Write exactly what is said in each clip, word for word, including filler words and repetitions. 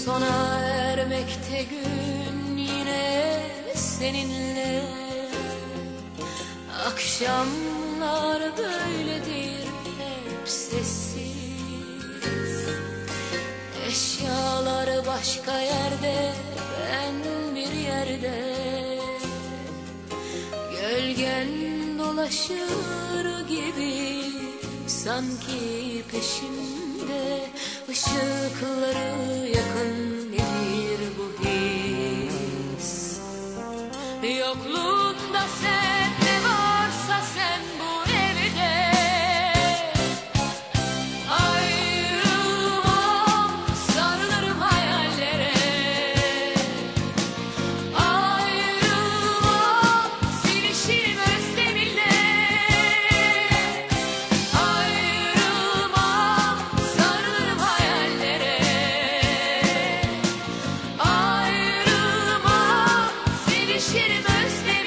Sona ermekte gün yine seninle. Akşamlar böyledir hep sessiz. Eşyalar başka yerde, ben bir yerde. Gölgen dolaşır gibi sanki peşimde. Işıkları yakın gelir bu his. Yokluğunda sen ne varsa sen bu evde. Ayrılmam, sarılırım hayallere. Ayrılmam, sevişirim özleminle. Ayrılmam, sarılırım hayallere. Ayrılmam, sevişirim özleminle.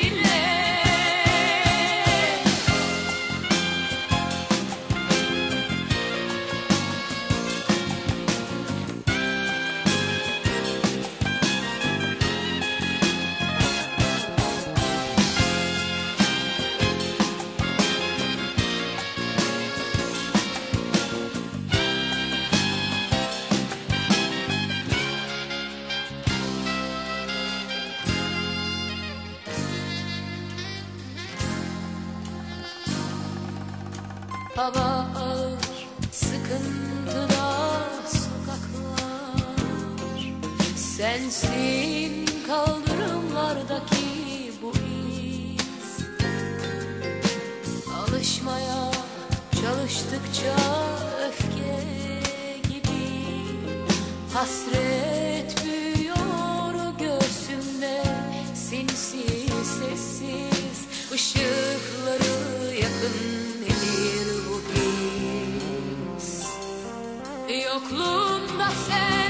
Hava ağır, sıkıntıda sokaklar. Sensin kaldırımlardaki bu iz. Alışmaya çalıştıkça öfke gibi. Hasret büyüyor göğsümde, sinsi sessiz. Işıkları yakın gelir bu his. Yokluğunda sen